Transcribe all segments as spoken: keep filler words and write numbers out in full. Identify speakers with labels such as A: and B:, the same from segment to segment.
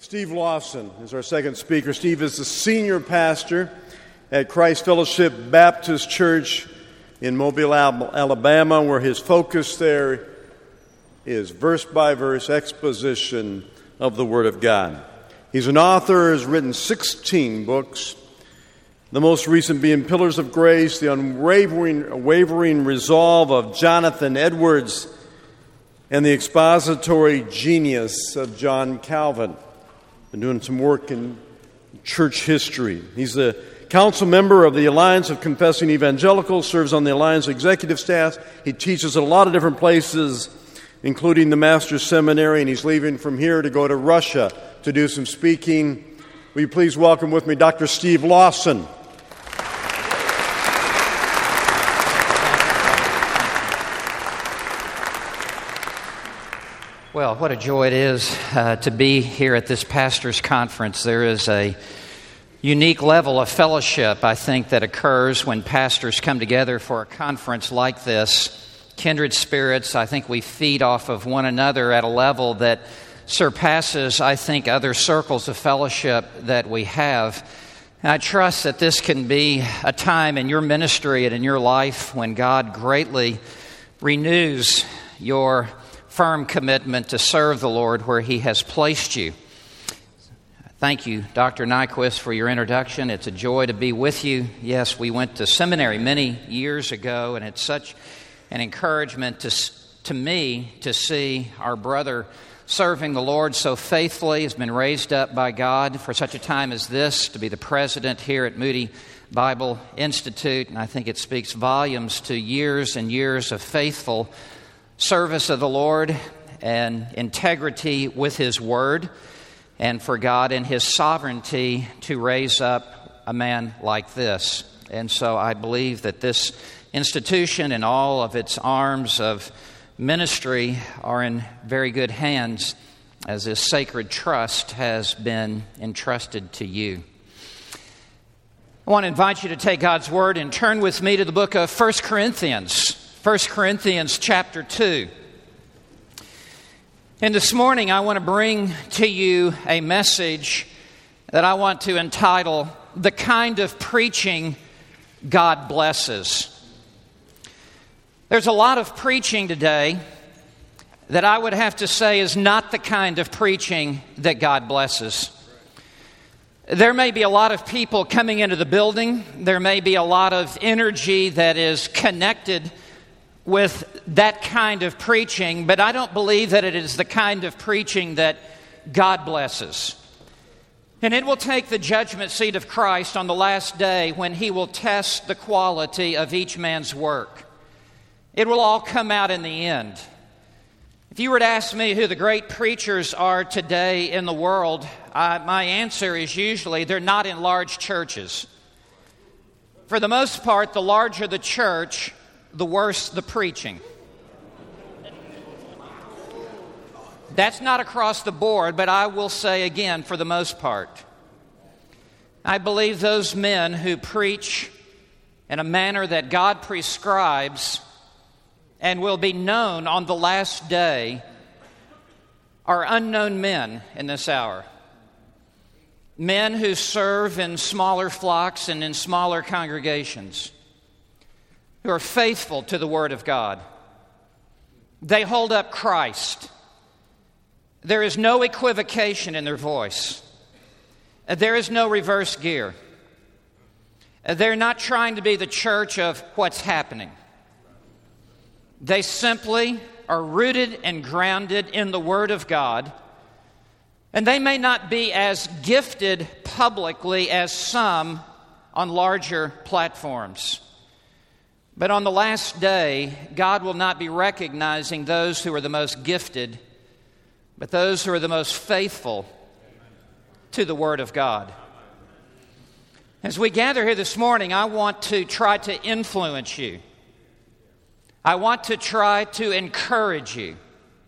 A: Steve Lawson is our second speaker. Steve is the senior pastor at Christ Fellowship Baptist Church in Mobile, Alabama, where his focus there is verse-by-verse exposition of the Word of God. He's an author, has written sixteen books, the most recent being Pillars of Grace, The Unwavering Unwavering Resolve of Jonathan Edwards, and The Expository Genius of John Calvin. Been doing some work in church history. He's the council member of the Alliance of Confessing Evangelicals, serves on the Alliance executive staff. He teaches at a lot of different places, including the Master's Seminary, and he's leaving from here to go to Russia to do some speaking. Will you please welcome with me Doctor Steve Lawson.
B: Well, what a joy it is uh, to be here at this pastor's conference. There is a unique level of fellowship, I think, that occurs when pastors come together for a conference like this. Kindred spirits, I think we feed off of one another at a level that surpasses, I think, other circles of fellowship that we have. And I trust that this can be a time in your ministry and in your life when God greatly renews your firm commitment to serve the Lord where He has placed you. Thank you, Doctor Nyquist, for your introduction. It's a joy to be with you. Yes, we went to seminary many years ago, and it's such an encouragement to, to me to see our brother serving the Lord so faithfully. Has been raised up by God for such a time as this to be the president here at Moody Bible Institute, and I think it speaks volumes to years and years of faithful service of the Lord and integrity with His Word, and for God in His sovereignty to raise up a man like this. And so I believe that this institution and all of its arms of ministry are in very good hands as this sacred trust has been entrusted to you. I want to invite you to take God's Word and turn with me to the book of First Corinthians. First Corinthians chapter two. And this morning I want to bring to you a message that I want to entitle, The Kind of Preaching God Blesses. There's a lot of preaching today that I would have to say is not the kind of preaching that God blesses. There may be a lot of people coming into the building. There may be a lot of energy that is connected with that kind of preaching, but I don't believe that it is the kind of preaching that God blesses. And it will take the judgment seat of Christ on the last day when He will test the quality of each man's work. It will all come out in the end. If you were to ask me who the great preachers are today in the world, I, my answer is usually they're not in large churches. For the most part, the larger the church, the worse the preaching. That's not across the board, but I will say again, for the most part, I believe those men who preach in a manner that God prescribes and will be known on the last day are unknown men in this hour. Men who serve in smaller flocks and in smaller congregations, who are faithful to the Word of God. They hold up Christ. There is no equivocation in their voice. There is no reverse gear. They're not trying to be the church of what's happening. They simply are rooted and grounded in the Word of God. And they may not be as gifted publicly as some on larger platforms. But on the last day, God will not be recognizing those who are the most gifted, but those who are the most faithful to the Word of God. As we gather here this morning, I want to try to influence you. I want to try to encourage you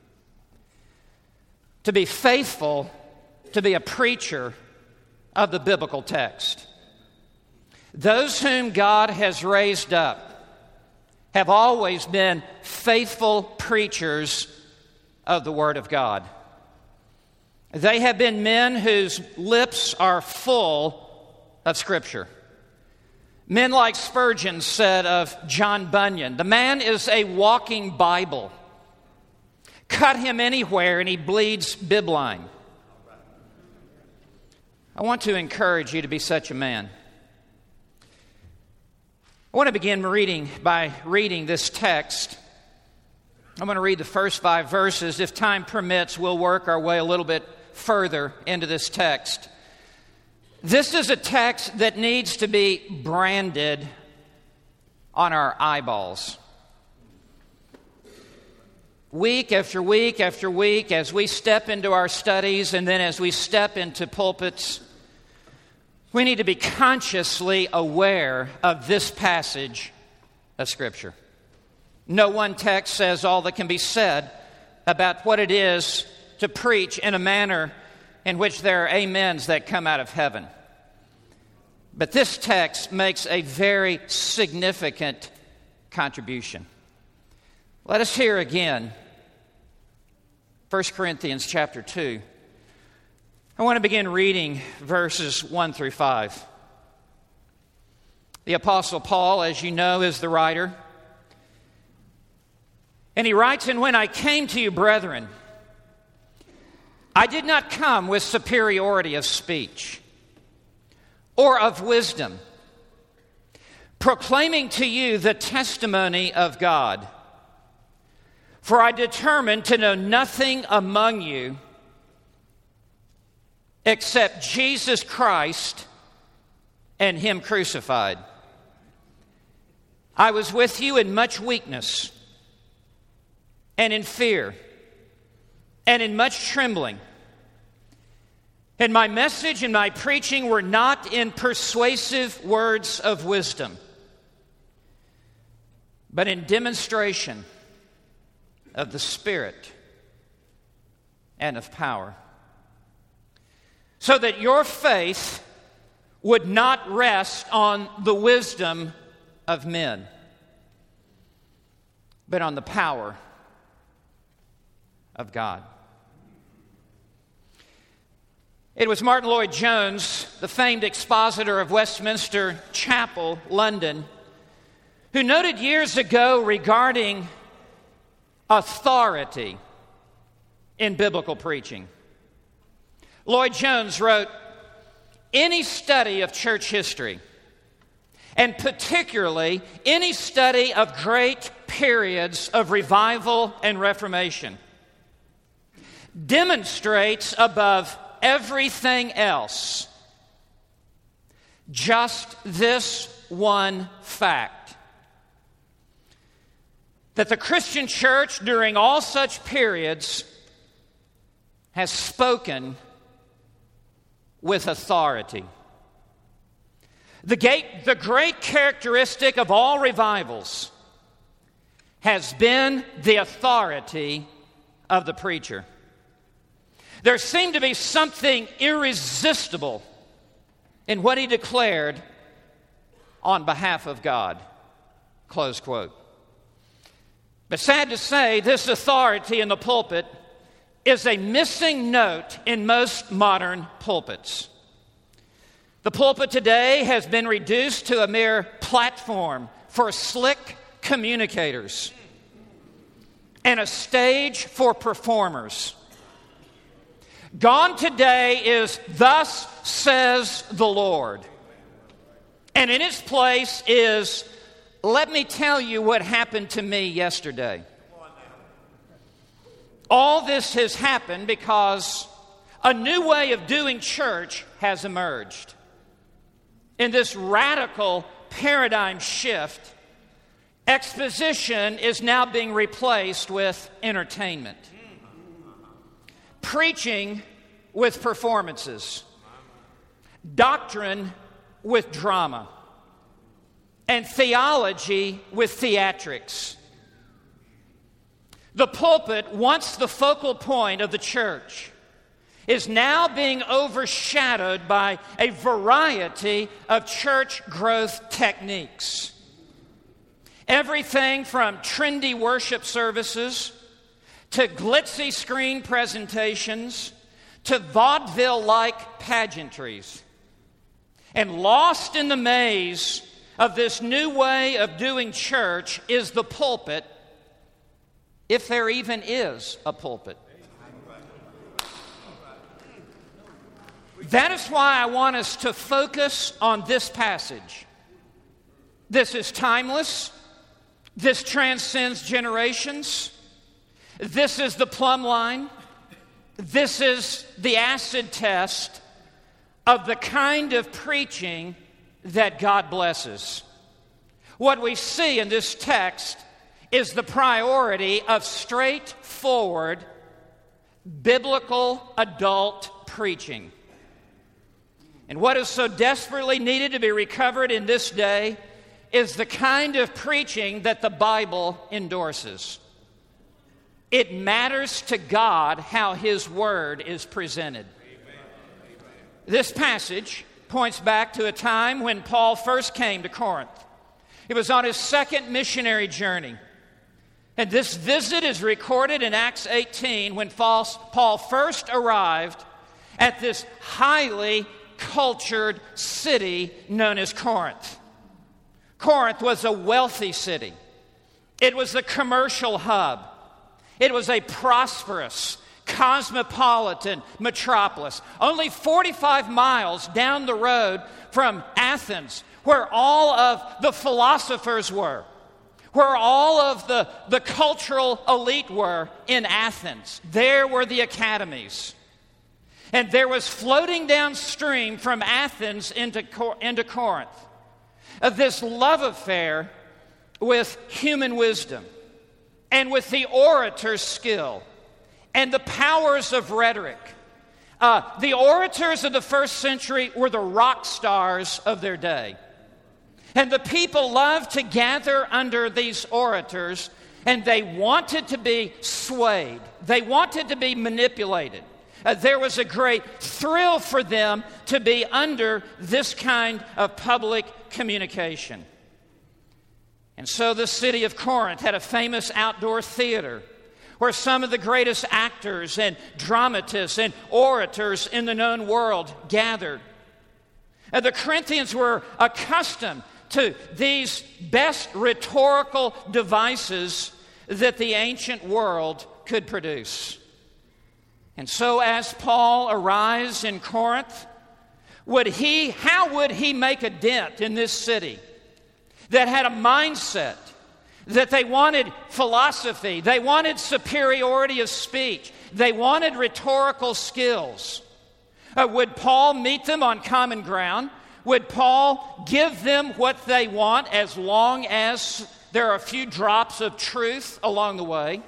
B: to be faithful, to be a preacher of the biblical text. Those whom God has raised up have always been faithful preachers of the Word of God. They have been men whose lips are full of Scripture. Men like Spurgeon said of John Bunyan, the man is a walking Bible. Cut him anywhere and he bleeds bibline. I want to encourage you to be such a man. I want to begin reading by reading this text. I'm going to read the first five verses. If time permits, we'll work our way a little bit further into this text. This is a text that needs to be branded on our eyeballs. Week after week after week, as we step into our studies and then as we step into pulpits, we need to be consciously aware of this passage of Scripture. No one text says all that can be said about what it is to preach in a manner in which there are amens that come out of heaven. But this text makes a very significant contribution. Let us hear again First Corinthians chapter two. I want to begin reading verses one through five. The Apostle Paul, as you know, is the writer. And he writes, "And when I came to you, brethren, I did not come with superiority of speech or of wisdom, proclaiming to you the testimony of God. For I determined to know nothing among you except Jesus Christ and Him crucified. I was with you in much weakness and in fear and in much trembling. And my message and my preaching were not in persuasive words of wisdom, but in demonstration of the Spirit and of power, so that your faith would not rest on the wisdom of men, but on the power of God." It was Martin Lloyd-Jones, the famed expositor of Westminster Chapel, London, who noted years ago regarding authority in biblical preaching. Lloyd-Jones wrote, "Any study of church history, and particularly any study of great periods of revival and reformation, demonstrates above everything else just this one fact: that the Christian church during all such periods has spoken with authority. The, gate, the great characteristic of all revivals has been the authority of the preacher. There seemed to be something irresistible in what he declared on behalf of God." Close quote. But sad to say, this authority in the pulpit is a missing note in most modern pulpits. The pulpit today has been reduced to a mere platform for slick communicators and a stage for performers. Gone today is "Thus says the Lord." And in its place is, "Let me tell you what happened to me yesterday." All this has happened because a new way of doing church has emerged. In this radical paradigm shift, exposition is now being replaced with entertainment. Preaching with performances, doctrine with drama, and theology with theatrics. The pulpit, once the focal point of the church, is now being overshadowed by a variety of church growth techniques. Everything from trendy worship services to glitzy screen presentations, to vaudeville-like pageantries. And lost in the maze of this new way of doing church is the pulpit, if there even is a pulpit. That is why I want us to focus on this passage. This is timeless. This transcends generations. This is the plumb line. This is the acid test of the kind of preaching that God blesses. What we see in this text is the priority of straightforward, biblical adult preaching. And what is so desperately needed to be recovered in this day is the kind of preaching that the Bible endorses. It matters to God how His Word is presented. This passage points back to a time when Paul first came to Corinth. He was on his second missionary journey. And this visit is recorded in Acts eighteen when Paul first arrived at this highly cultured city known as Corinth. Corinth was a wealthy city. It was a commercial hub. It was a prosperous, cosmopolitan metropolis, only forty-five miles down the road from Athens, where all of the philosophers were, where all of the, the cultural elite were in Athens. There were the academies. And there was floating downstream from Athens into, into Corinth of this love affair with human wisdom and with the orator's skill and the powers of rhetoric. Uh, the orators of the first century were the rock stars of their day. And the people loved to gather under these orators, and they wanted to be swayed. They wanted to be manipulated. Uh, there was a great thrill for them to be under this kind of public communication. And so the city of Corinth had a famous outdoor theater where some of the greatest actors and dramatists and orators in the known world gathered. And the Corinthians were accustomed to these best rhetorical devices that the ancient world could produce. And so as Paul arrives in Corinth, would he, how would he make a dent in this city that had a mindset that they wanted philosophy, they wanted superiority of speech, they wanted rhetorical skills? Uh, would Paul meet them on common ground? Would Paul give them what they want as long as there are a few drops of truth along the way?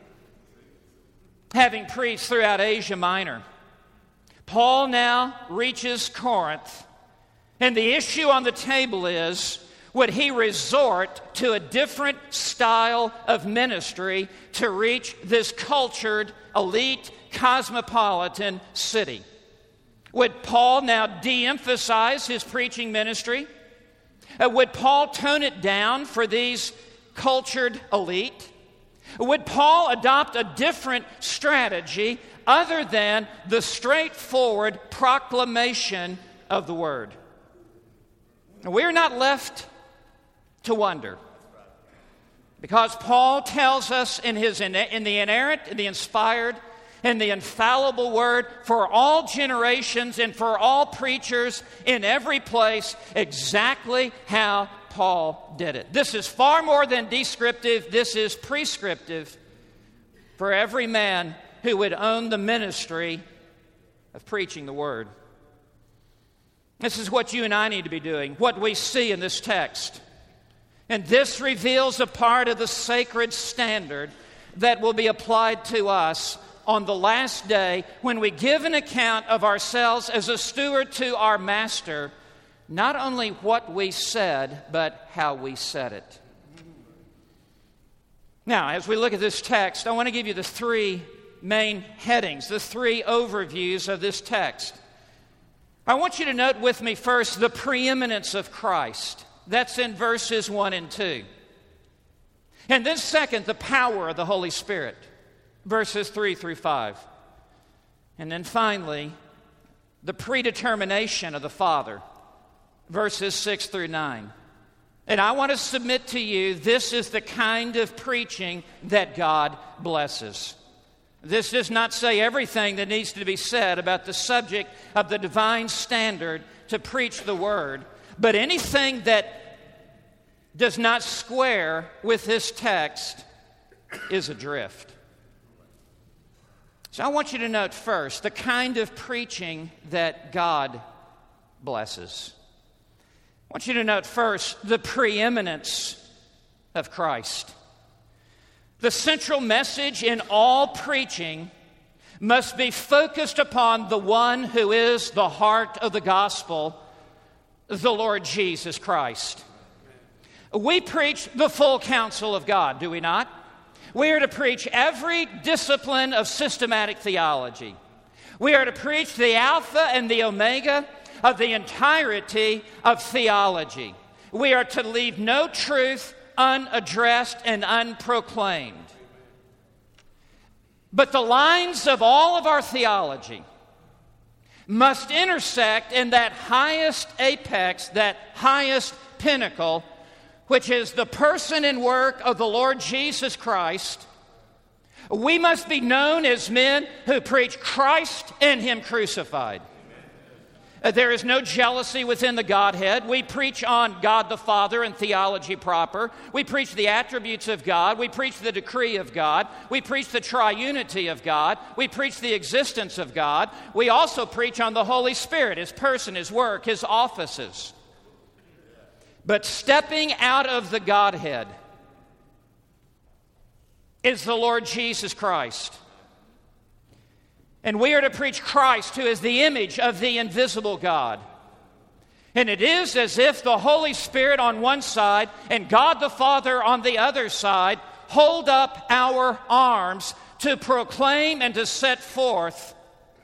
B: Having preached throughout Asia Minor, Paul now reaches Corinth, and the issue on the table is, would he resort to a different style of ministry to reach this cultured, elite, cosmopolitan city? Would Paul now de-emphasize his preaching ministry? Uh, would Paul tone it down for these cultured elite? Would Paul adopt a different strategy other than the straightforward proclamation of the Word? We're not left to wonder, because Paul tells us in his in the inerrant, in the inspired, in the infallible Word for all generations and for all preachers in every place exactly how Paul did it. This is far more than descriptive. This is prescriptive for every man who would own the ministry of preaching the Word. This is what you and I need to be doing, what we see in this text. And this reveals a part of the sacred standard that will be applied to us on the last day when we give an account of ourselves as a steward to our Master, not only what we said, but how we said it. Now, as we look at this text, I want to give you the three main headings, the three overviews of this text. I want you to note with me first the preeminence of Christ. That's in verses one and two. And then second, the power of the Holy Spirit, verses three through five. And then finally, the predetermination of the Father, verses six through nine. And I want to submit to you, this is the kind of preaching that God blesses. This does not say everything that needs to be said about the subject of the divine standard to preach the Word, but anything that does not square with this text is adrift. So I want you to note first the kind of preaching that God blesses. I want you to note first the preeminence of Christ. The central message in all preaching must be focused upon the one who is the heart of the gospel, the Lord Jesus Christ. We preach the full counsel of God, do we not? We are to preach every discipline of systematic theology. We are to preach the Alpha and the Omega of the entirety of theology. We are to leave no truth unaddressed and unproclaimed. But the lines of all of our theology must intersect in that highest apex, that highest pinnacle, which is the person and work of the Lord Jesus Christ. We must be known as men who preach Christ and Him crucified. Uh, there is no jealousy within the Godhead. We preach on God the Father and theology proper. We preach the attributes of God. We preach the decree of God. We preach the triunity of God. We preach the existence of God. We also preach on the Holy Spirit, His person, His work, His offices. But stepping out of the Godhead is the Lord Jesus Christ. And we are to preach Christ, who is the image of the invisible God. And it is as if the Holy Spirit on one side and God the Father on the other side hold up our arms to proclaim and to set forth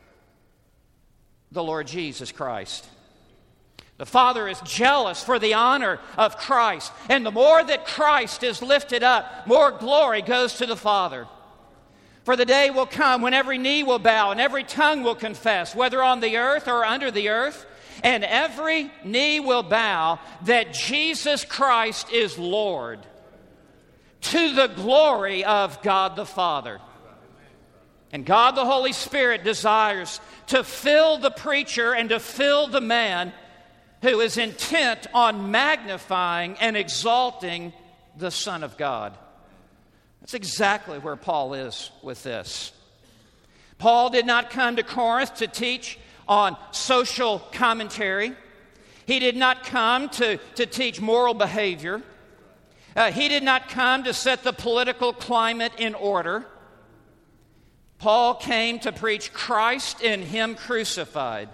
B: the Lord Jesus Christ. The Father is jealous for the honor of Christ. And the more that Christ is lifted up, more glory goes to the Father. For the day will come when every knee will bow and every tongue will confess, whether on the earth or under the earth, and every knee will bow that Jesus Christ is Lord, to the glory of God the Father. And God the Holy Spirit desires to fill the preacher and to fill the man who is intent on magnifying and exalting the Son of God. That's exactly where Paul is with this. Paul did not come to Corinth to teach on social commentary. He did not come to, to teach moral behavior. Uh, he did not come to set the political climate in order. Paul came to preach Christ and Him crucified.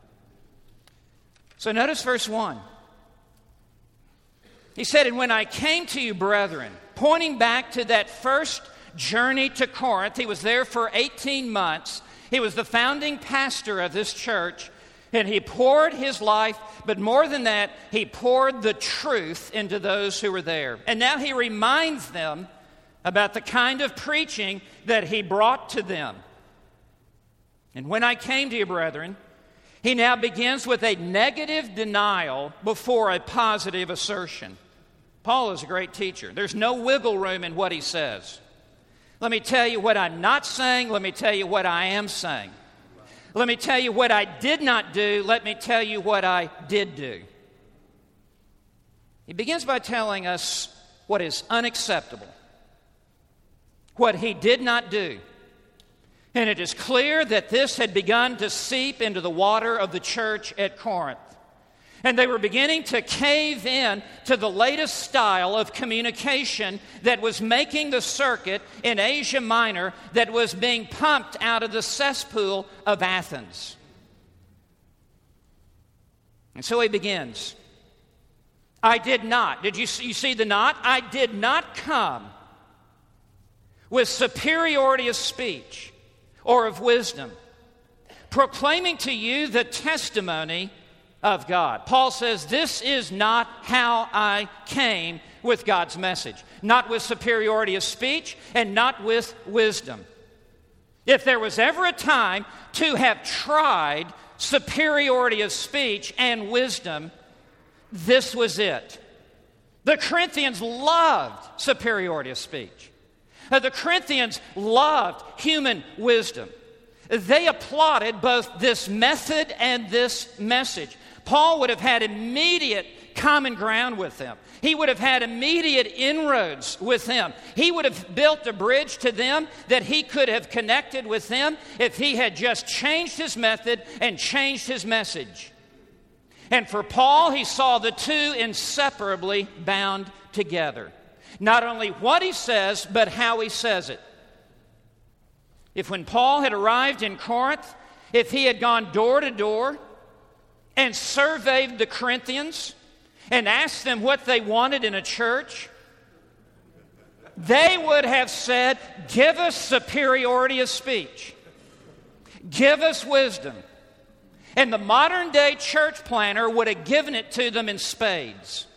B: So notice verse one. He said, "And when I came to you, brethren," pointing back to that first journey to Corinth. He was there for eighteen months. He was the founding pastor of this church, and he poured his life, but more than that, he poured the truth into those who were there. And now he reminds them about the kind of preaching that he brought to them. "And when I came to you, brethren," he now begins with a negative denial before a positive assertion. Paul is a great teacher. There's no wiggle room in what he says. Let me tell you what I'm not saying. Let me tell you what I am saying. Let me tell you what I did not do. Let me tell you what I did do. He begins by telling us what is unacceptable, what he did not do. And it is clear that this had begun to seep into the water of the church at Corinth. And they were beginning to cave in to the latest style of communication that was making the circuit in Asia Minor, that was being pumped out of the cesspool of Athens. And so he begins. I did not. Did you see, you see the not? I did not come with superiority of speech or of wisdom, proclaiming to you the testimony of God. Paul says, this is not how I came with God's message. Not with superiority of speech and not with wisdom. If there was ever a time to have tried superiority of speech and wisdom, this was it. The Corinthians loved superiority of speech. Uh, the Corinthians loved human wisdom. They applauded both this method and this message. Paul would have had immediate common ground with them. He would have had immediate inroads with them. He would have built a bridge to them that he could have connected with them if he had just changed his method and changed his message. And for Paul, he saw the two inseparably bound together. Not only what he says, but how he says it. If when Paul had arrived in Corinth, if he had gone door to door and surveyed the Corinthians and asked them what they wanted in a church, they would have said, give us superiority of speech. Give us wisdom. And the modern day church planner would have given it to them in spades.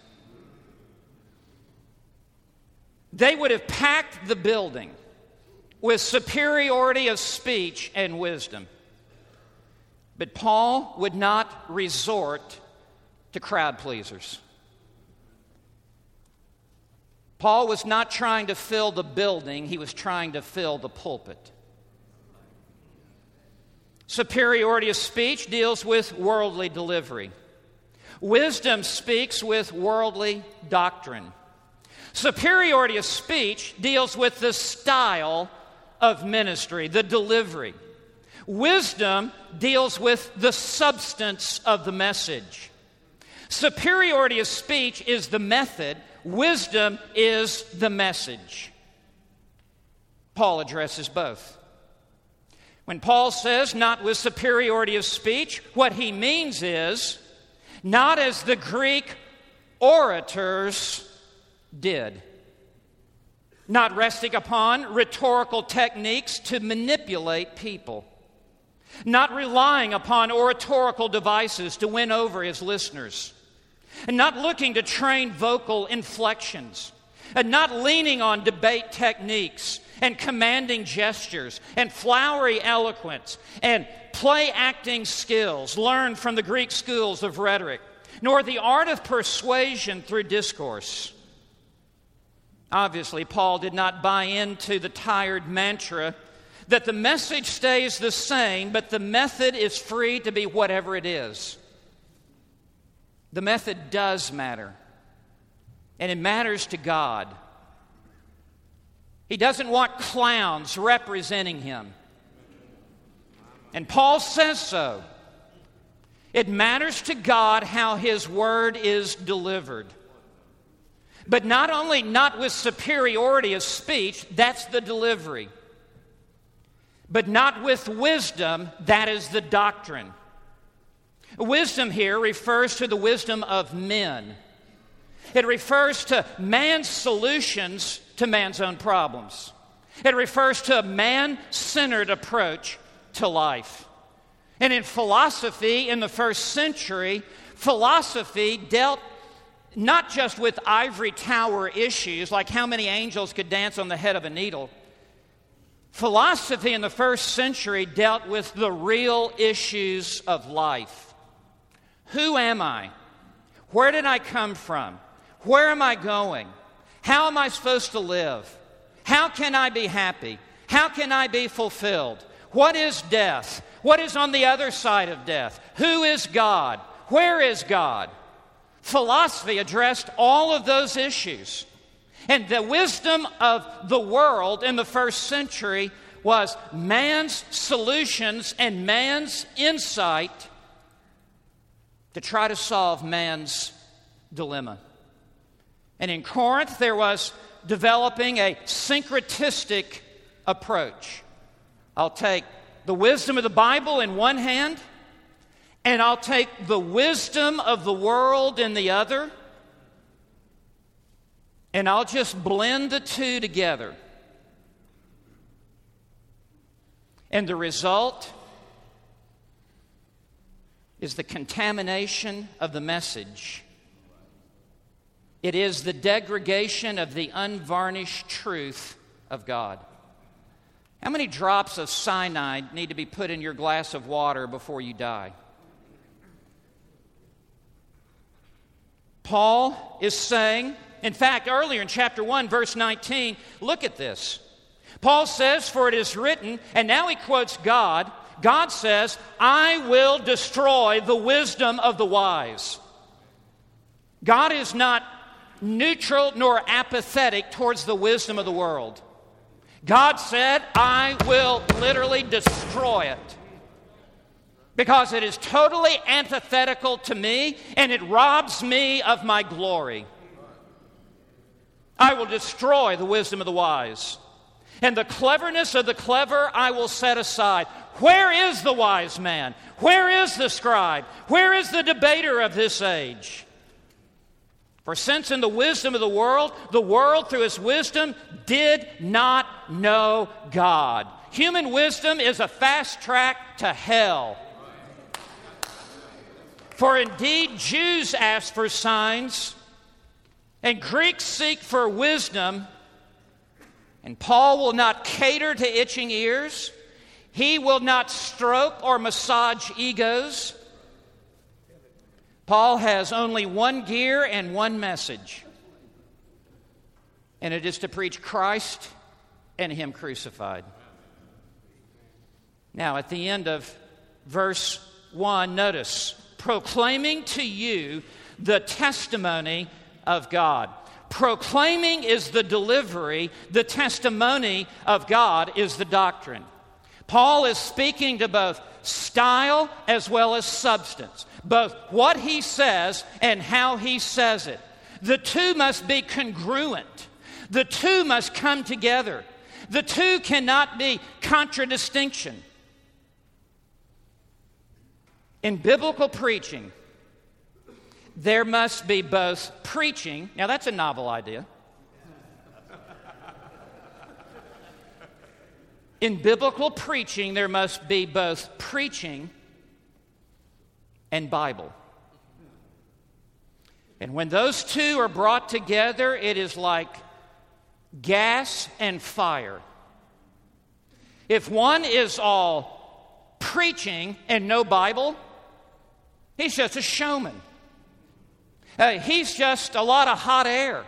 B: They would have packed the building with superiority of speech and wisdom. But Paul would not resort to crowd pleasers. Paul was not trying to fill the building, he was trying to fill the pulpit. Superiority of speech deals with worldly delivery. Wisdom speaks with worldly doctrine. Superiority of speech deals with the style of ministry, the delivery. Wisdom deals with the substance of the message. Superiority of speech is the method. Wisdom is the message. Paul addresses both. When Paul says, not with superiority of speech, what he means is, not as the Greek orators did. Not resting upon rhetorical techniques to manipulate people. Not relying upon oratorical devices to win over his listeners. And not looking to train vocal inflections. And not leaning on debate techniques and commanding gestures and flowery eloquence and play acting skills learned from the Greek schools of rhetoric, nor the art of persuasion through discourse. Obviously, Paul did not buy into the tired mantra that the message stays the same, but the method is free to be whatever it is. The method does matter, and it matters to God. He doesn't want clowns representing him. And Paul says so. It matters to God how his word is delivered. But not only not with superiority of speech, that's the delivery. But not with wisdom, that is the doctrine. Wisdom here refers to the wisdom of men. It refers to man's solutions to man's own problems. It refers to a man-centered approach to life. And in philosophy, in the first century, philosophy dealt not just with ivory tower issues, like how many angels could dance on the head of a needle. Philosophy in the first century dealt with the real issues of life. Who am I? Where did I come from? Where am I going? How am I supposed to live? How can I be happy? How can I be fulfilled? What is death? What is on the other side of death? Who is God? Where is God? Philosophy addressed all of those issues. And the wisdom of the world in the first century was man's solutions and man's insight to try to solve man's dilemma. And in Corinth, there was developing a syncretistic approach. I'll take the wisdom of the Bible in one hand, and I'll take the wisdom of the world in the other, and I'll just blend the two together. And the result is the contamination of the message. It is the degradation of the unvarnished truth of God. How many drops of cyanide need to be put in your glass of water before you die? Paul is saying, in fact, earlier in chapter one, verse nineteen, look at this. Paul says, "For it is written," and now he quotes God. God says, "I will destroy the wisdom of the wise." God is not neutral nor apathetic towards the wisdom of the world. God said, "I will literally destroy it because it is totally antithetical to me and it robs me of my glory. I will destroy the wisdom of the wise, and the cleverness of the clever I will set aside." Where is the wise man? Where is the scribe? Where is the debater of this age? For since in the wisdom of the world, the world through its wisdom did not know God. Human wisdom is a fast track to hell. For indeed Jews ask for signs, and Greeks seek for wisdom, and Paul will not cater to itching ears. He will not stroke or massage egos. Paul has only one gear and one message, and it is to preach Christ and Him crucified. Now, at the end of verse one, notice, proclaiming to you the testimony of God. Proclaiming is the delivery, the testimony of God is the doctrine. Paul is speaking to both style as well as substance, both what he says and how he says it. The two must be congruent. The two must come together. The two cannot be contradistinction. In biblical preaching, there must be both preaching. Now, that's a novel idea. In biblical preaching, there must be both preaching and Bible. And when those two are brought together, it is like gas and fire. If one is all preaching and no Bible, he's just a showman. Uh, he's just a lot of hot air.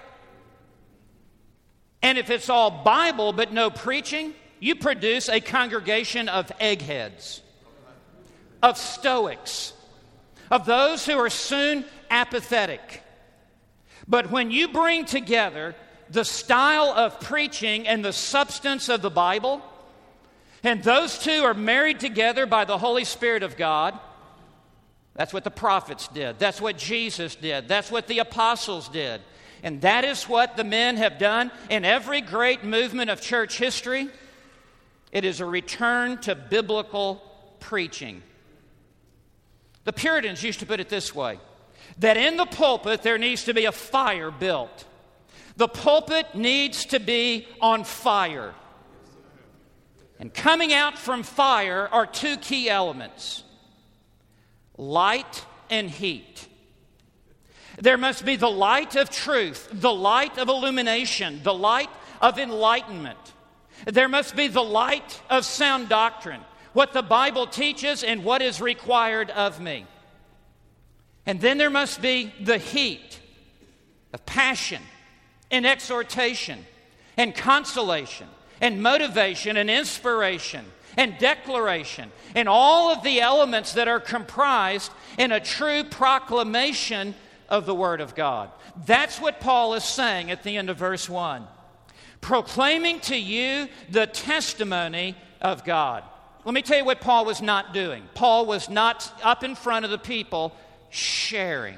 B: And if it's all Bible but no preaching, you produce a congregation of eggheads, of stoics, of those who are soon apathetic. But when you bring together the style of preaching and the substance of the Bible, and those two are married together by the Holy Spirit of God, that's what the prophets did. That's what Jesus did. That's what the apostles did. And that is what the men have done in every great movement of church history. It is a return to biblical preaching. The Puritans used to put it this way, that in the pulpit there needs to be a fire built. The pulpit needs to be on fire. And coming out from fire are two key elements, light and heat. There must be the light of truth, the light of illumination, the light of enlightenment. There must be the light of sound doctrine, what the Bible teaches and what is required of me. And then there must be the heat of passion and exhortation and consolation and motivation and inspiration and declaration and all of the elements that are comprised in a true proclamation of the Word of God. That's what Paul is saying at the end of verse one. Proclaiming to you the testimony of God. Let me tell you what Paul was not doing. Paul was not up in front of the people sharing.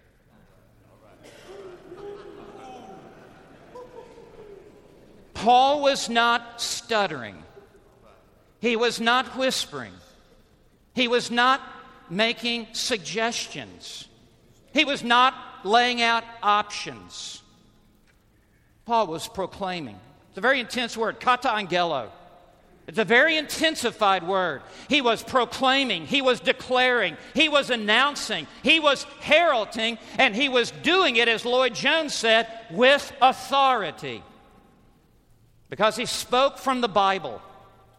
B: Paul was not stuttering. He was not whispering. He was not making suggestions. He was not laying out options. Paul was proclaiming. It's a very intense word, kata angelo. It's a very intensified word. He was proclaiming, he was declaring, he was announcing, he was heralding, and he was doing it, as Lloyd Jones said, with authority. Because he spoke from the Bible.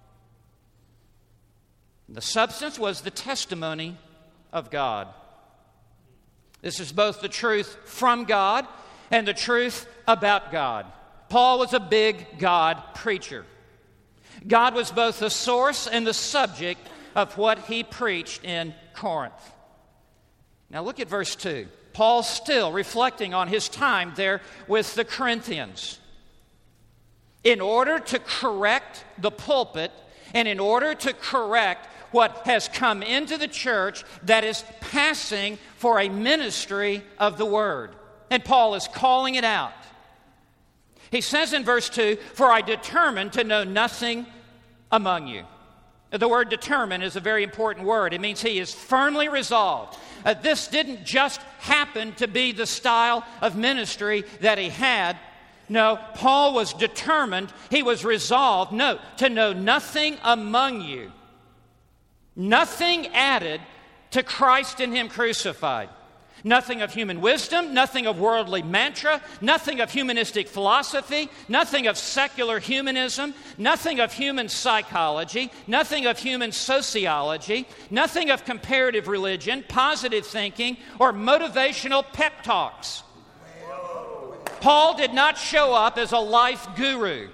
B: The substance was the testimony of God. This is both the truth from God and the truth about God. Paul was a big God preacher. God was both the source and the subject of what he preached in Corinth. Now look at verse two. Paul's still reflecting on his time there with the Corinthians. In order to correct the pulpit and in order to correct what has come into the church that is passing for a ministry of the Word. And Paul is calling it out. He says in verse two, "For I determined to know nothing among you." The word determine is a very important word. It means he is firmly resolved. Uh, this didn't just happen to be the style of ministry that he had. No, Paul was determined, he was resolved, note, to know nothing among you. Nothing added to Christ and Him crucified. Nothing of human wisdom, nothing of worldly mantra, nothing of humanistic philosophy, nothing of secular humanism, nothing of human psychology, nothing of human sociology, nothing of comparative religion, positive thinking, or motivational pep talks. Paul did not show up as a life guru.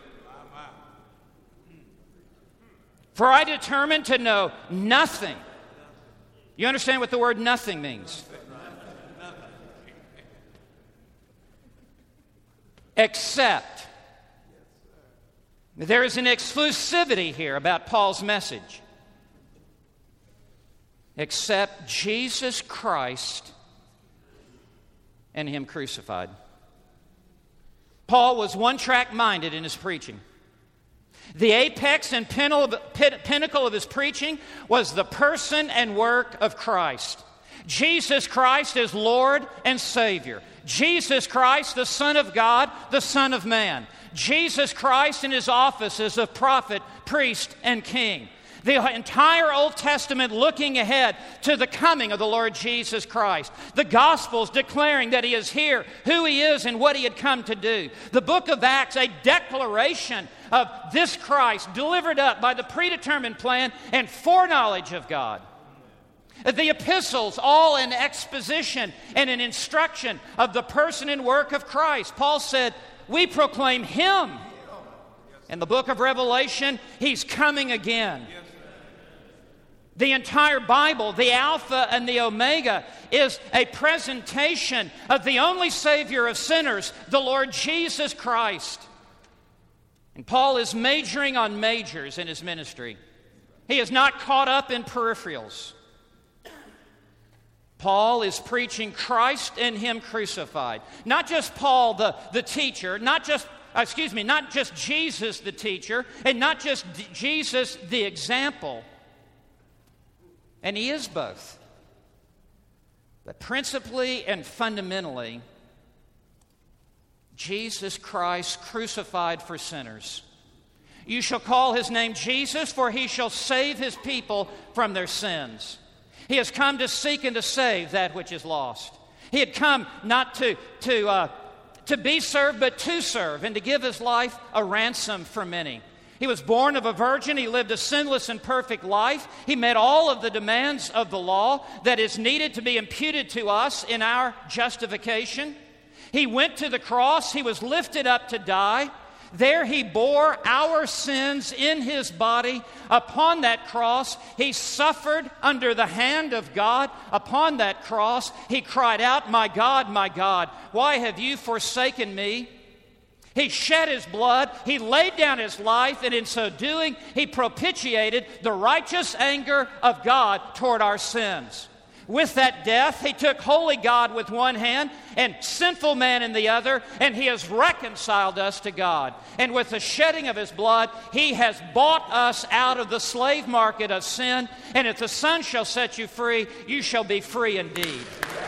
B: For I determined to know nothing. You understand what the word nothing means? Except. There is an exclusivity here about Paul's message. Except Jesus Christ and Him crucified. Paul was one-track minded in his preaching. The apex and pinnacle of his preaching was the person and work of Christ. Jesus Christ is Lord and Savior. Jesus Christ, the Son of God, the Son of Man. Jesus Christ in His offices of prophet, priest, and king. The entire Old Testament looking ahead to the coming of the Lord Jesus Christ. The Gospels declaring that He is here, who He is, and what He had come to do. The book of Acts, a declaration of this Christ delivered up by the predetermined plan and foreknowledge of God. The epistles, all an exposition and an instruction of the person and work of Christ. Paul said, we proclaim Him. In the book of Revelation, He's coming again. The entire Bible, the Alpha and the Omega, is a presentation of the only Savior of sinners, the Lord Jesus Christ. And Paul is majoring on majors in his ministry. He is not caught up in peripherals. Paul is preaching Christ and Him crucified. Not just Paul, the, the teacher, not just, excuse me, not just Jesus, the teacher, and not just D- Jesus, the example. And He is both. But principally and fundamentally, Jesus Christ crucified for sinners. You shall call His name Jesus, for He shall save His people from their sins. He has come to seek and to save that which is lost. He had come not to, to, uh, to be served, but to serve, and to give His life a ransom for many. He was born of a virgin. He lived a sinless and perfect life. He met all of the demands of the law that is needed to be imputed to us in our justification. He went to the cross. He was lifted up to die. There He bore our sins in His body. Upon that cross, He suffered under the hand of God. Upon that cross, He cried out, "My God, my God, why have you forsaken me?" He shed His blood, He laid down His life, and in so doing, He propitiated the righteous anger of God toward our sins. With that death, He took holy God with one hand and sinful man in the other, and He has reconciled us to God. And with the shedding of His blood, He has bought us out of the slave market of sin, and if the Son shall set you free, you shall be free indeed.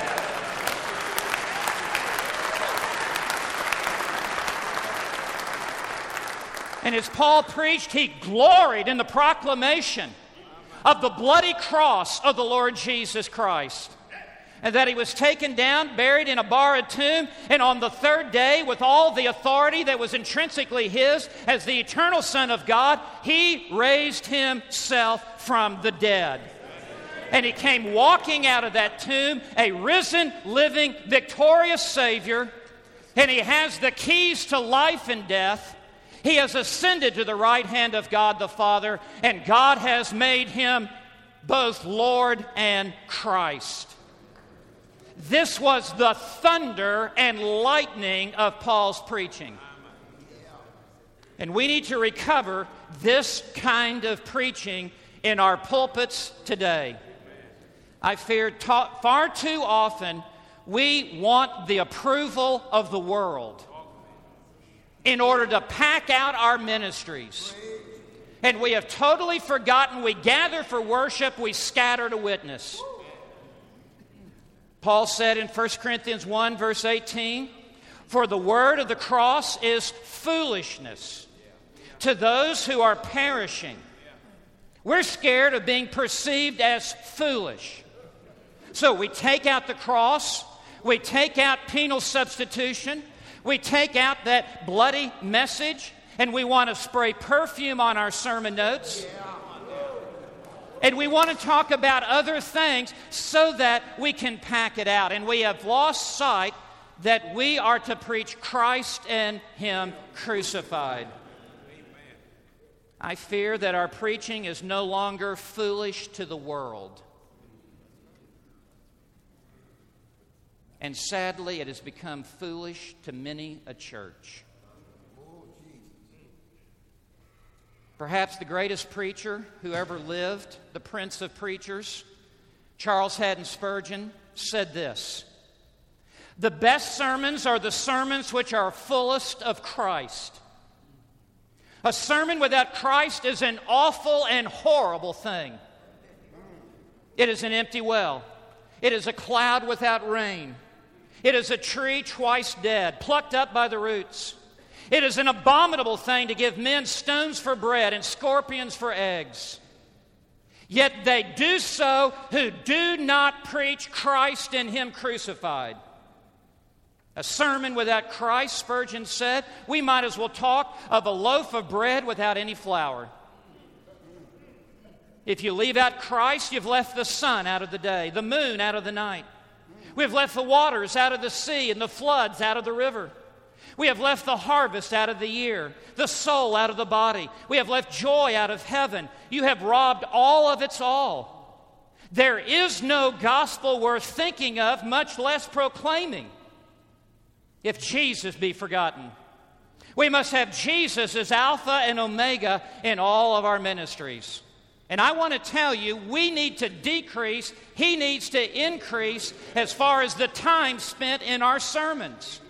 B: And as Paul preached, he gloried in the proclamation of the bloody cross of the Lord Jesus Christ. and that he was taken down, buried in a borrowed tomb, and on the third day, with all the authority that was intrinsically his as the eternal Son of God, he raised himself from the dead. And he came walking out of that tomb, a risen, living, victorious Savior, and he has the keys to life and death. He has ascended to the right hand of God the Father, and God has made him both Lord and Christ. This was the thunder and lightning of Paul's preaching. And we need to recover this kind of preaching in our pulpits today. I fear ta- far too often we want the approval of the world in order to pack out our ministries. And we have totally forgotten we gather for worship, we scatter to witness. Paul said in First Corinthians one, verse eighteen, "For the word of the cross is foolishness to those who are perishing." We're scared of being perceived as foolish. So we take out the cross, we take out penal substitution, we take out that bloody message, and we want to spray perfume on our sermon notes. And we want to talk about other things so that we can pack it out. And we have lost sight that we are to preach Christ and Him crucified. I fear that our preaching is no longer foolish to the world. And sadly, it has become foolish to many a church. Perhaps the greatest preacher who ever lived, the Prince of Preachers, Charles Haddon Spurgeon, said this: "The best sermons are the sermons which are fullest of Christ. A sermon without Christ is an awful and horrible thing. It is an empty well. It is a cloud without rain. It is a tree twice dead, plucked up by the roots. It is an abominable thing to give men stones for bread and scorpions for eggs. Yet they do so who do not preach Christ and Him crucified." A sermon without Christ, Spurgeon said, we might as well talk of a loaf of bread without any flour. If you leave out Christ, you've left the sun out of the day, the moon out of the night. We've left the waters out of the sea and the floods out of the river. We have left the harvest out of the year, the soul out of the body. We have left joy out of heaven. You have robbed all of its all. There is no gospel worth thinking of, much less proclaiming, if Jesus be forgotten. We must have Jesus as Alpha and Omega in all of our ministries. And I want to tell you, we need to decrease, He needs to increase as far as the time spent in our sermons.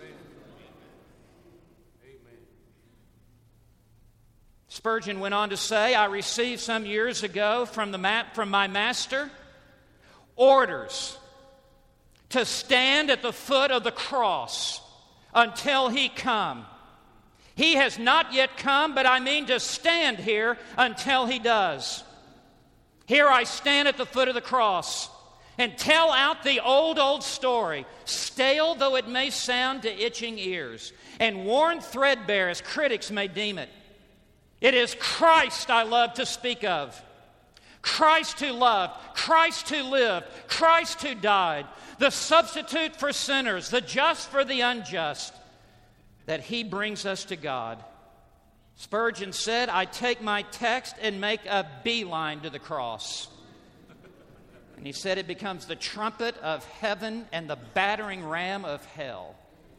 B: Spurgeon went on to say, "I received some years ago from, the ma- from my master orders to stand at the foot of the cross until He come. He has not yet come, but I mean to stand here until He does. Here I stand at the foot of the cross and tell out the old, old story, stale though it may sound to itching ears, and worn threadbare as critics may deem it. It is Christ I love to speak of. Christ who loved, Christ who lived, Christ who died, the substitute for sinners, the just for the unjust, that He brings us to God." Spurgeon said, "I take my text and make a beeline to the cross." And he said it becomes the trumpet of heaven and the battering ram of hell.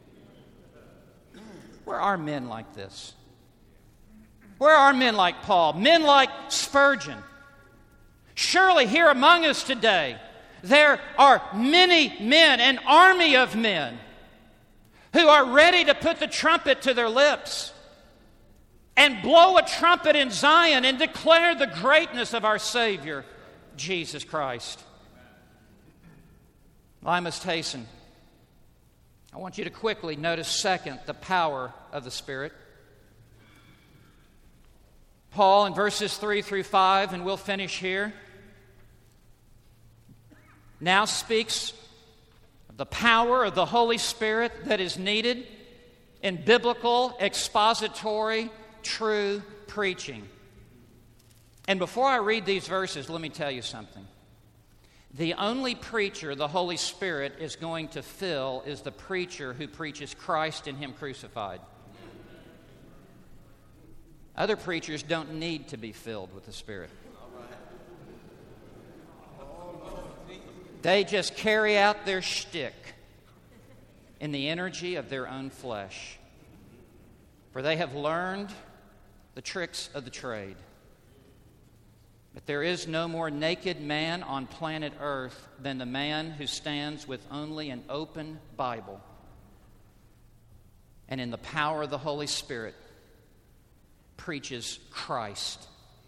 B: Where are men like this? Where are men like Paul? Men like Spurgeon? Surely here among us today, there are many men, an army of men, who are ready to put the trumpet to their lips and blow a trumpet in Zion and declare the greatness of our Savior, Jesus Christ. Well, I must hasten. I want you to quickly notice, second, the power of the Spirit. Paul, in verses three through five, and we'll finish here, now speaks of the power of the Holy Spirit that is needed in biblical, expository, true preaching. And before I read these verses, let me tell you something. The only preacher the Holy Spirit is going to fill is the preacher who preaches Christ and Him crucified. Other preachers don't need to be filled with the Spirit. They just carry out their shtick in the energy of their own flesh. For they have learned the tricks of the trade. But there is no more naked man on planet Earth than the man who stands with only an open Bible and in the power of the Holy Spirit preaches Christ.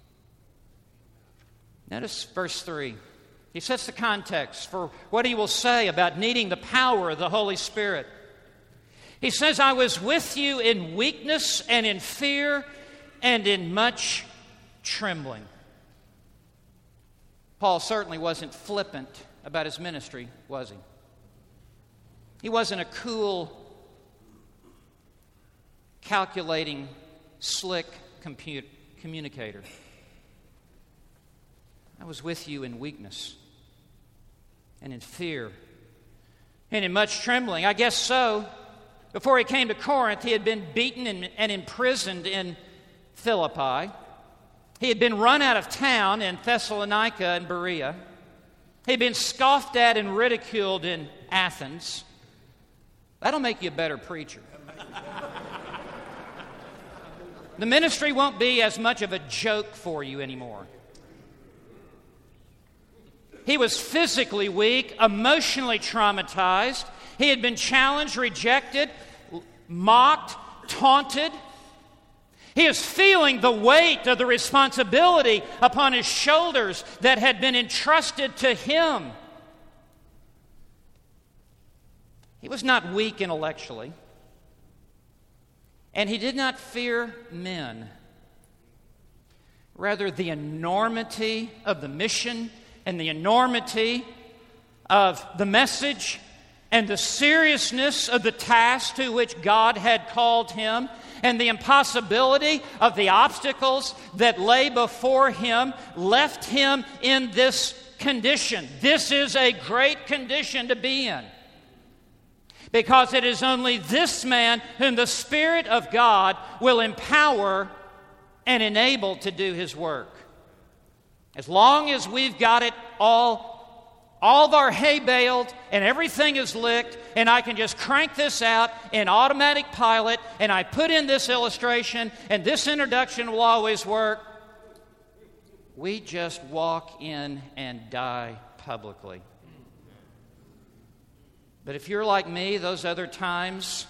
B: Notice verse three. He sets the context for what he will say about needing the power of the Holy Spirit. He says, I was with you in weakness and in fear and in much trembling. Paul certainly wasn't flippant about his ministry, was he? He wasn't a cool, calculating, slick compu- communicator. I was with you in weakness and in fear and in much trembling. I guess so. Before he came to Corinth, he had been beaten and, and imprisoned in Philippi. He had been run out of town in Thessalonica and Berea. He had been scoffed at and ridiculed in Athens. That'll make you a better preacher. The ministry won't be as much of a joke for you anymore. He was physically weak, emotionally traumatized. He had been challenged, rejected, mocked, taunted. He is feeling the weight of the responsibility upon his shoulders that had been entrusted to him. He was not weak intellectually, and he did not fear men. Rather, the enormity of the mission and the enormity of the message and the seriousness of the task to which God had called him and the impossibility of the obstacles that lay before him left him in this condition. This is a great condition to be in, because it is only this man whom the Spirit of God will empower and enable to do his work. As long as we've got it all, all of our hay baled and everything is licked, and I can just crank this out in automatic pilot, and I put in this illustration, and this introduction will always work, we just walk in and die publicly. But if you're like me, those other times,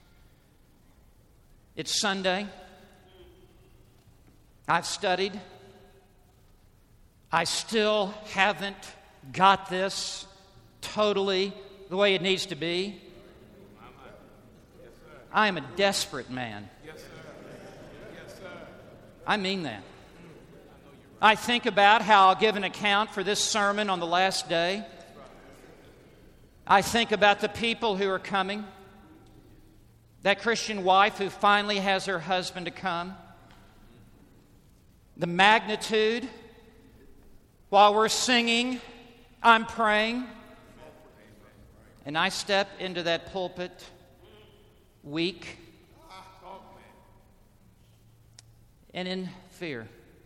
B: it's Sunday, I've studied, I still haven't got this totally the way it needs to be. I am a desperate man. I mean that. I think about how I'll give an account for this sermon on the last day. I think about the people who are coming, that Christian wife who finally has her husband to come, the magnitude. While we're singing, I'm praying, and I step into that pulpit weak and in fear.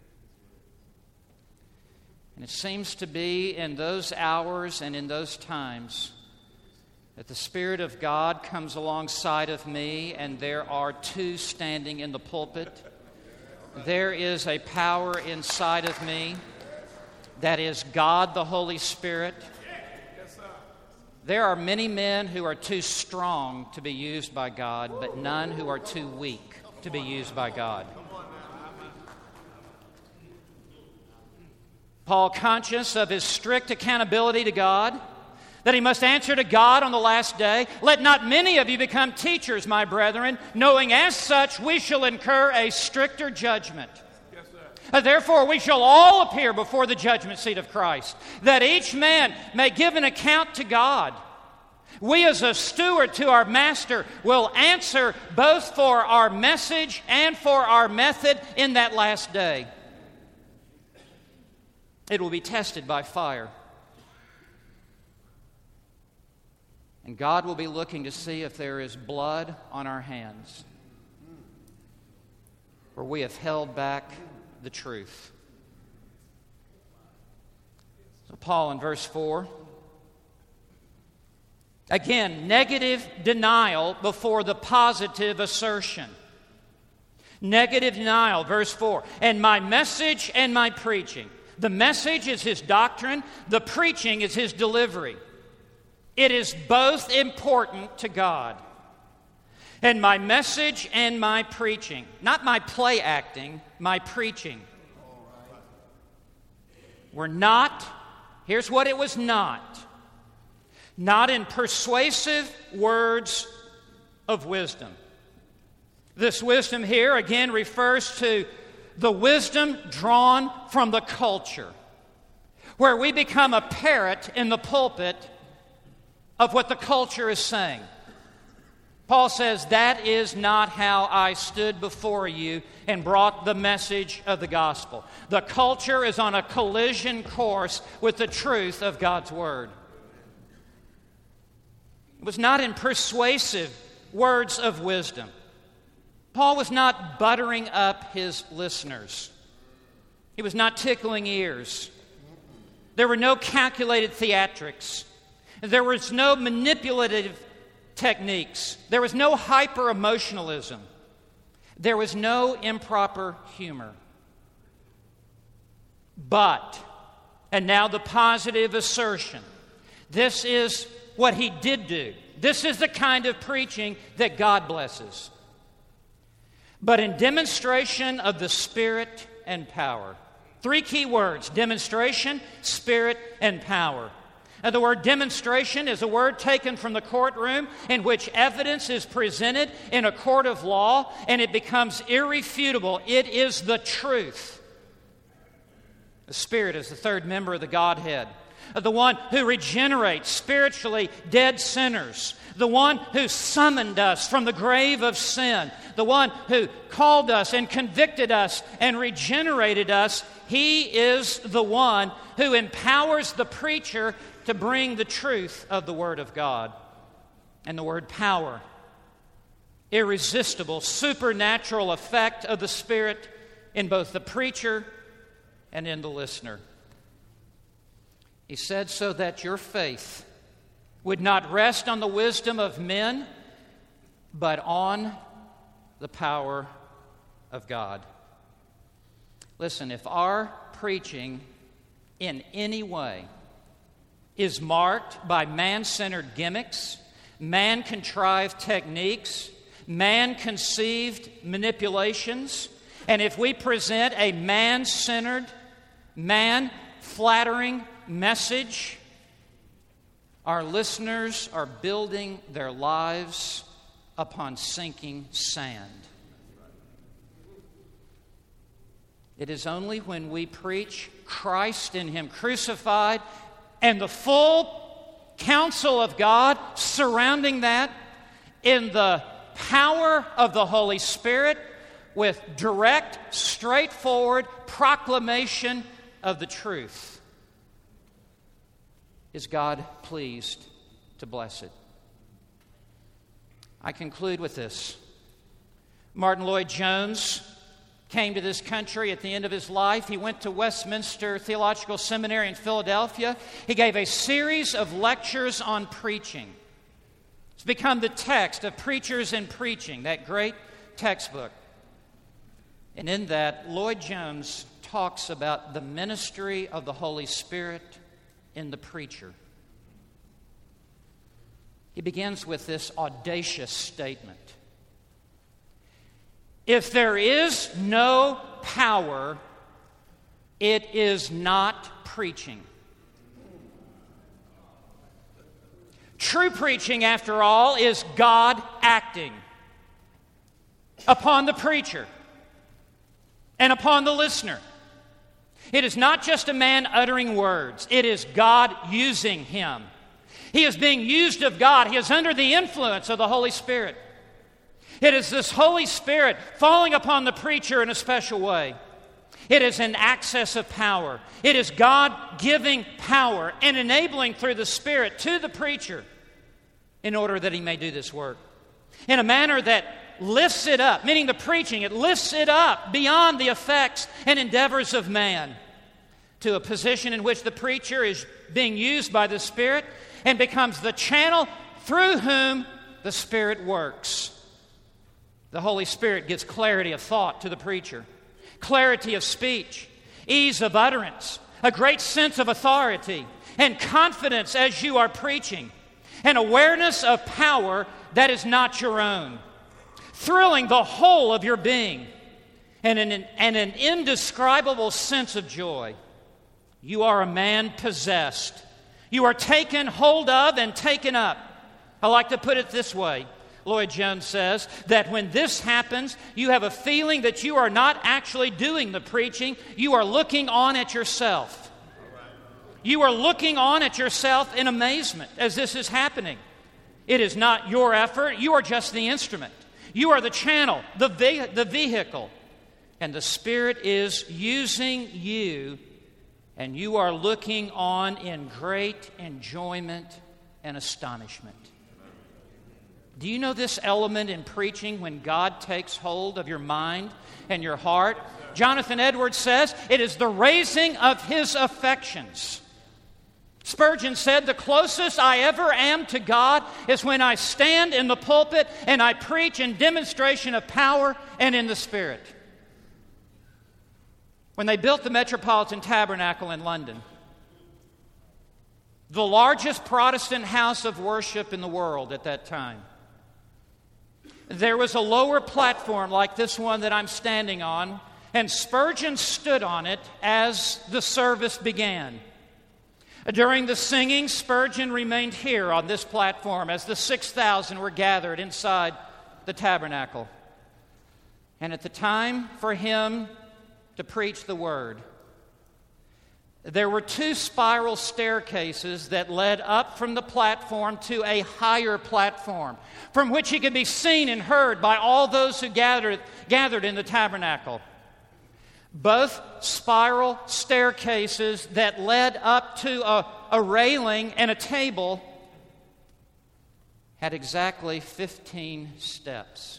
B: And it seems to be in those hours and in those times that the Spirit of God comes alongside of me, and there are two standing in the pulpit. There is a power inside of me that is God the Holy Spirit. There are many men who are too strong to be used by God, but none who are too weak to be used by God. Paul, conscious of his strict accountability to God, that he must answer to God on the last day, let not many of you become teachers, my brethren, knowing as such we shall incur a stricter judgment. Therefore, we shall all appear before the judgment seat of Christ, that each man may give an account to God We as a steward to our master will answer both for our message and for our method in that last day. It will be tested by fire. And God will be looking to see if there is blood on our hands, where we have held back the truth. So Paul in verse four, again, negative denial before the positive assertion. Negative denial, verse four. And my message and my preaching. The message is his doctrine. The preaching is his delivery. It is both important to God. And my message and my preaching, not my play acting, my preaching, were not, here's what it was not, not in persuasive words of wisdom. This wisdom here again refers to the wisdom drawn from the culture, where we become a parrot in the pulpit of what the culture is saying. Paul says, that is not how I stood before you and brought the message of the gospel. The culture is on a collision course with the truth of God's word. It was not in persuasive words of wisdom. Paul was not buttering up his listeners. He was not tickling ears. There were no calculated theatrics. There was no manipulative techniques. There was no hyper-emotionalism. There was no improper humor. But, and now the positive assertion, this is what he did do. This is the kind of preaching that God blesses. But in demonstration of the Spirit and power. Three key words: demonstration, Spirit, and power. Now, the word demonstration is a word taken from the courtroom in which evidence is presented in a court of law and it becomes irrefutable. It is the truth. The Spirit is the third member of the Godhead, the one who regenerates spiritually dead sinners, the one who summoned us from the grave of sin, the one who called us and convicted us and regenerated us. He is the one who empowers the preacher to bring the truth of the Word of God. And the word power, irresistible, supernatural effect of the Spirit in both the preacher and in the listener. He said, so that your faith would not rest on the wisdom of men, but on the power of God. Listen, if our preaching in any way is marked by man-centered gimmicks, man-contrived techniques, man-conceived manipulations, and if we present a man-centered, man-flattering message, our listeners are building their lives upon sinking sand. It is only when we preach Christ and Him crucified and the full counsel of God surrounding that in the power of the Holy Spirit with direct, straightforward proclamation of the truth, is God pleased to bless it. I conclude with this. Martin Lloyd-Jones came to this country at the end of his life. He went to Westminster Theological Seminary in Philadelphia. He gave a series of lectures on preaching. It's become the text of Preachers and Preaching, that great textbook. And in that, Lloyd-Jones talks about the ministry of the Holy Spirit in the preacher. He begins with this audacious statement. If there is no power, it is not preaching. True preaching, after all, is God acting upon the preacher and upon the listener. It is not just a man uttering words. It is God using him. He is being used of God. He is under the influence of the Holy Spirit. It is this Holy Spirit falling upon the preacher in a special way. It is an access of power. It is God giving power and enabling through the Spirit to the preacher in order that he may do this work in a manner that lifts it up, meaning the preaching, it lifts it up beyond the effects and endeavors of man to a position in which the preacher is being used by the Spirit and becomes the channel through whom the Spirit works. The Holy Spirit gives clarity of thought to the preacher, clarity of speech, ease of utterance, a great sense of authority, and confidence as you are preaching, an awareness of power that is not your own, thrilling the whole of your being, and an, and an indescribable sense of joy. You are a man possessed. You are taken hold of and taken up. I like to put it this way. Lloyd Jones says that when this happens, you have a feeling that you are not actually doing the preaching. You are looking on at yourself. You are looking on at yourself in amazement as this is happening. It is not your effort. You are just the instrument. You are the channel, the, ve- the vehicle. And the Spirit is using you, and you are looking on in great enjoyment and astonishment. Do you know this element in preaching when God takes hold of your mind and your heart? Jonathan Edwards says it is the raising of his affections. Spurgeon said, the closest I ever am to God is when I stand in the pulpit and I preach in demonstration of power and in the Spirit. When they built the Metropolitan Tabernacle in London, the largest Protestant house of worship in the world at that time, there was a lower platform like this one that I'm standing on, and Spurgeon stood on it as the service began. During the singing, Spurgeon remained here on this platform as the six thousand were gathered inside the tabernacle. And at the time for him to preach the word, there were two spiral staircases that led up from the platform to a higher platform, from which he could be seen and heard by all those who gathered, gathered in the tabernacle. Both spiral staircases that led up to a, a railing and a table had exactly fifteen steps.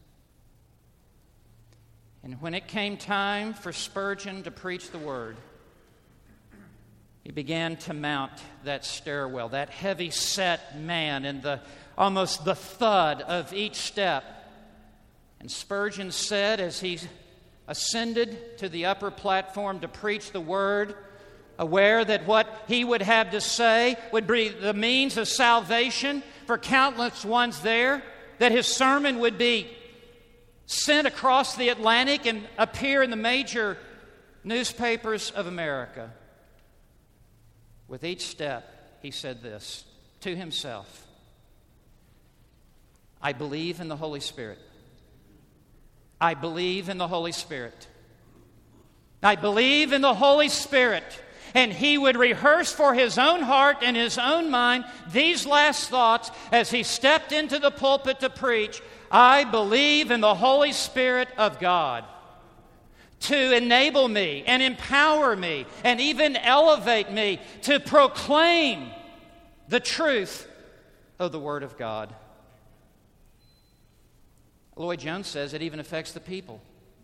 B: And when it came time for Spurgeon to preach the word, he began to mount that stairwell, that heavy-set man, and the almost the thud of each step. And Spurgeon said, as he ascended to the upper platform to preach the word, aware that what he would have to say would be the means of salvation for countless ones there, that his sermon would be sent across the Atlantic and appear in the major newspapers of America. With each step, he said this to himself: I believe in the Holy Spirit. I believe in the Holy Spirit. I believe in the Holy Spirit. And he would rehearse for his own heart and his own mind these last thoughts as he stepped into the pulpit to preach. I believe in the Holy Spirit of God to enable me and empower me and even elevate me to proclaim the truth of the Word of God. Lloyd Jones says it even affects the people.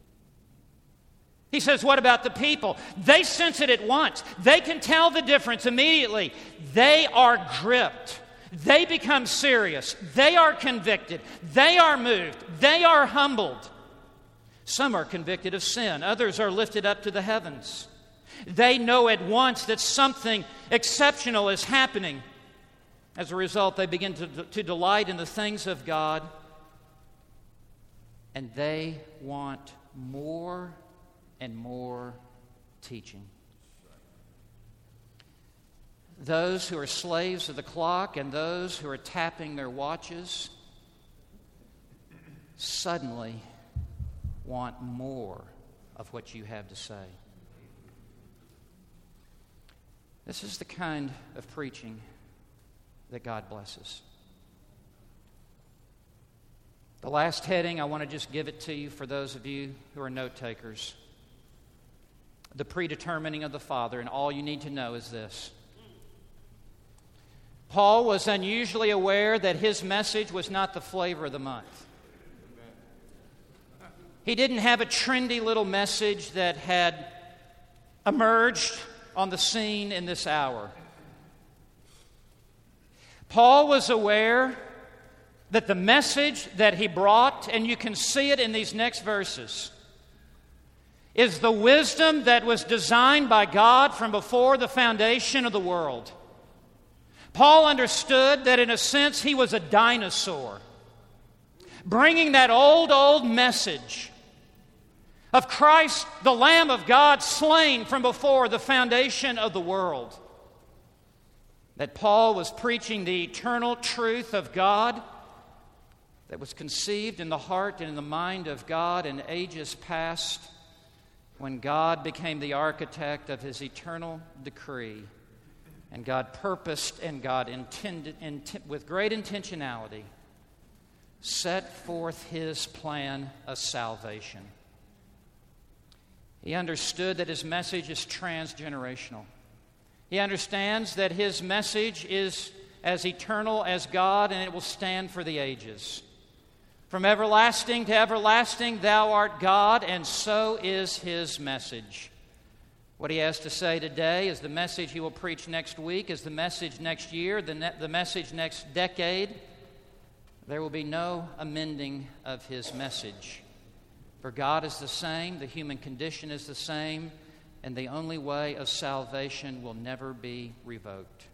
B: He says, what about the people? They sense it at once. They can tell the difference immediately. They are gripped. They become serious. They are convicted. They are moved. They are humbled. Some are convicted of sin. Others are lifted up to the heavens. They know at once that something exceptional is happening. As a result, they begin to, to delight in the things of God. And they want more and more teaching. Those who are slaves of the clock and those who are tapping their watches suddenly want more of what you have to say. This is the kind of preaching that God blesses. The last heading, I want to just give it to you for those of you who are note takers. The predetermining of the Father, and all you need to know is this. Paul was unusually aware that his message was not the flavor of the month. He didn't have a trendy little message that had emerged on the scene in this hour. Paul was aware that the message that he brought, and you can see it in these next verses, is the wisdom that was designed by God from before the foundation of the world. Paul understood that in a sense he was a dinosaur, bringing that old, old message of Christ, the Lamb of God, slain from before the foundation of the world. That Paul was preaching the eternal truth of God that was conceived in the heart and in the mind of God in ages past, when God became the architect of His eternal decree. And God purposed and God intended, intent, with great intentionality, set forth His plan of salvation. He understood that His message is transgenerational. He understands that His message is as eternal as God, and it will stand for the ages. From everlasting to everlasting, Thou art God, and so is His message. What He has to say today is the message He will preach next week, is the message next year, the, ne- the message next decade. There will be no amending of His message. For God is the same, the human condition is the same, and the only way of salvation will never be revoked.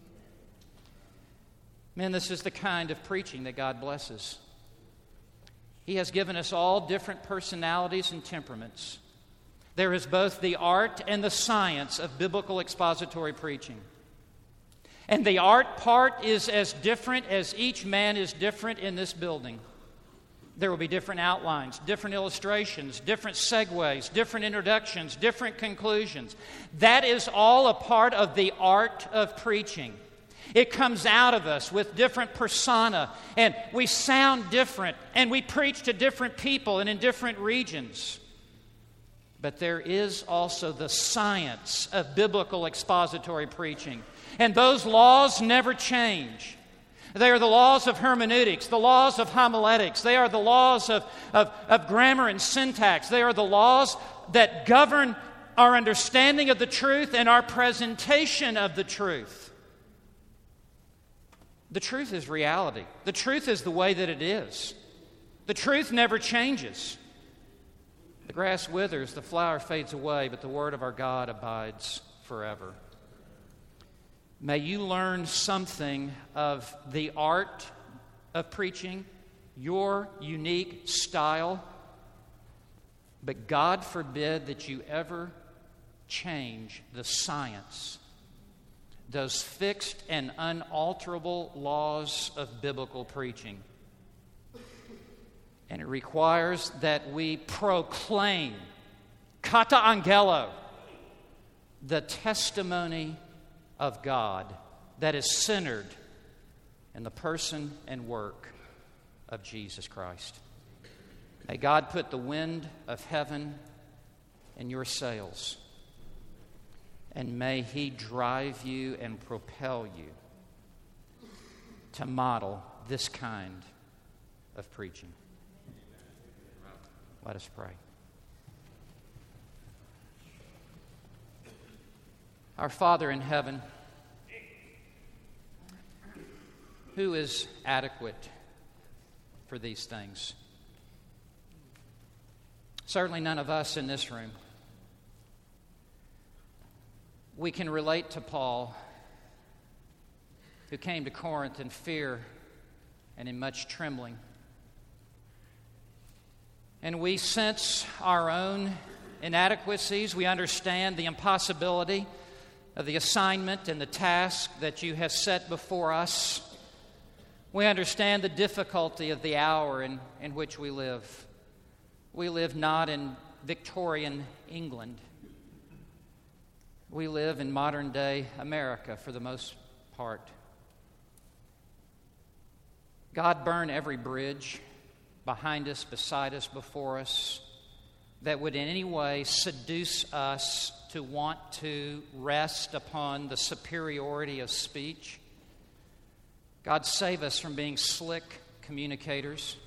B: Men, this is the kind of preaching that God blesses. He has given us all different personalities and temperaments. There is both the art and the science of biblical expository preaching. And the art part is as different as each man is different in this building. There will be different outlines, different illustrations, different segues, different introductions, different conclusions. That is all a part of the art of preaching. It comes out of us with different persona, and we sound different, and we preach to different people and in different regions. But there is also the science of biblical expository preaching. And those laws never change. They are the laws of hermeneutics, the laws of homiletics. They are the laws of, of, of grammar and syntax. They are the laws that govern our understanding of the truth and our presentation of the truth. The truth is reality. The truth is the way that it is. The truth never changes. The grass withers, the flower fades away, but the word of our God abides forever. May you learn something of the art of preaching, your unique style, but God forbid that you ever change the science, those fixed and unalterable laws of biblical preaching. And it requires that we proclaim, kata angelo, the testimony of God that is centered in the person and work of Jesus Christ. May God put the wind of heaven in your sails, and may He drive you and propel you to model this kind of preaching. Let us pray. Our Father in heaven, who is adequate for these things? Certainly none of us in this room. We can relate to Paul, who came to Corinth in fear and in much trembling. And we sense our own inadequacies. We understand the impossibility of the assignment and the task that you have set before us. We understand the difficulty of the hour in, in which we live. We live not in Victorian England. We live in modern-day America for the most part. God, burn every bridge behind us, beside us, before us, that would in any way seduce us to want to rest upon the superiority of speech. God, save us from being slick communicators.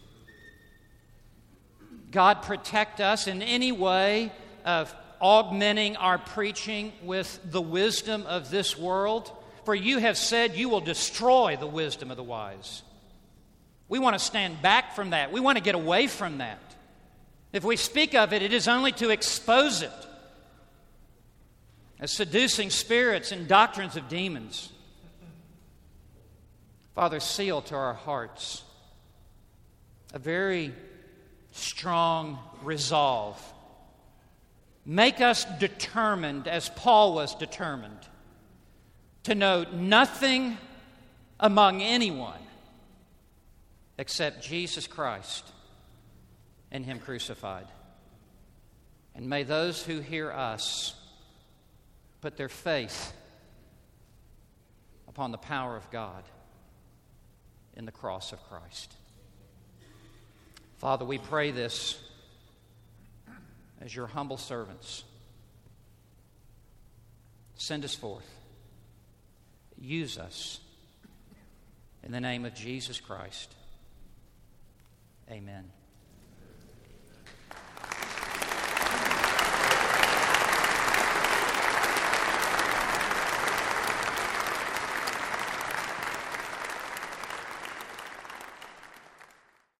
B: God, protect us in any way of augmenting our preaching with the wisdom of this world. For you have said you will destroy the wisdom of the wise. We want to stand back from that. We want to get away from that. If we speak of it, it is only to expose it as seducing spirits and doctrines of demons. Father, seal to our hearts a very strong resolve. Make us determined, as Paul was determined, to know nothing among anyone except Jesus Christ and Him crucified. And may those who hear us put their faith upon the power of God in the cross of Christ. Father, we pray this as your humble servants. Send us forth. Use us. In the name of Jesus Christ. Amen.